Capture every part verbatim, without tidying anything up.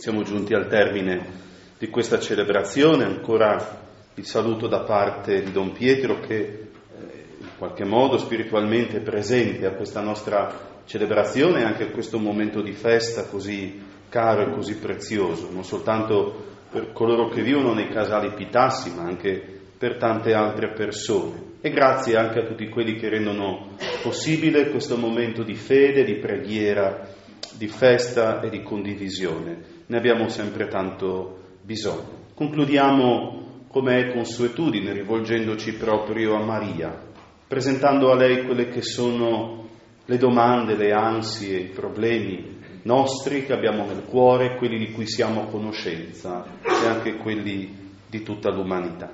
Siamo giunti al termine di questa celebrazione, ancora il saluto da parte di Don Pietro che eh, in qualche modo spiritualmente è presente a questa nostra celebrazione e anche a questo momento di festa così caro e così prezioso, non soltanto per coloro che vivono nei casali Pitassi, ma anche per tante altre persone. E grazie anche a tutti quelli che rendono possibile questo momento di fede, di preghiera, di festa e di condivisione. Ne abbiamo sempre tanto bisogno. Concludiamo, come è consuetudine, rivolgendoci proprio a Maria, presentando a lei quelle che sono le domande, le ansie, i problemi nostri che abbiamo nel cuore, quelli di cui siamo a conoscenza e anche quelli di tutta l'umanità.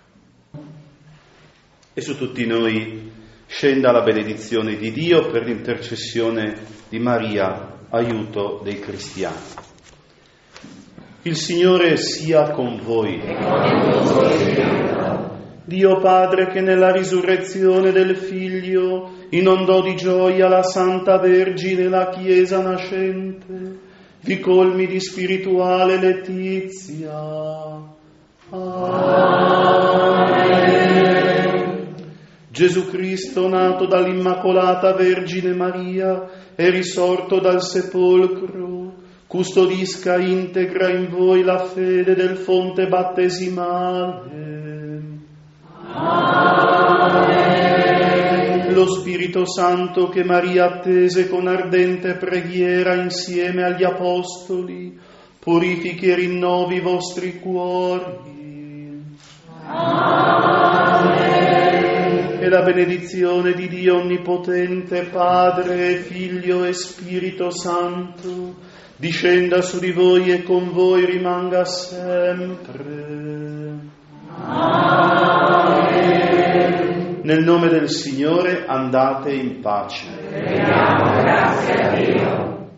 E su tutti noi scenda la benedizione di Dio per l'intercessione di Maria, aiuto dei cristiani. Il Signore sia con voi. Dio Padre, che nella risurrezione del Figlio inondò di gioia la Santa Vergine e la Chiesa nascente, vi colmi di spirituale letizia. Amen. Gesù Cristo, nato dall'Immacolata Vergine Maria e risorto dal sepolcro, custodisca integra in voi la fede del fonte battesimale. Amen. Lo Spirito Santo che Maria attese con ardente preghiera insieme agli Apostoli, purifichi e rinnovi i vostri cuori. Amen. E la benedizione di Dio Onnipotente, Padre, Figlio e Spirito Santo, discenda su di voi e con voi rimanga sempre. Amen. Nel nome del Signore andate in pace. Rendiamo grazie a Dio.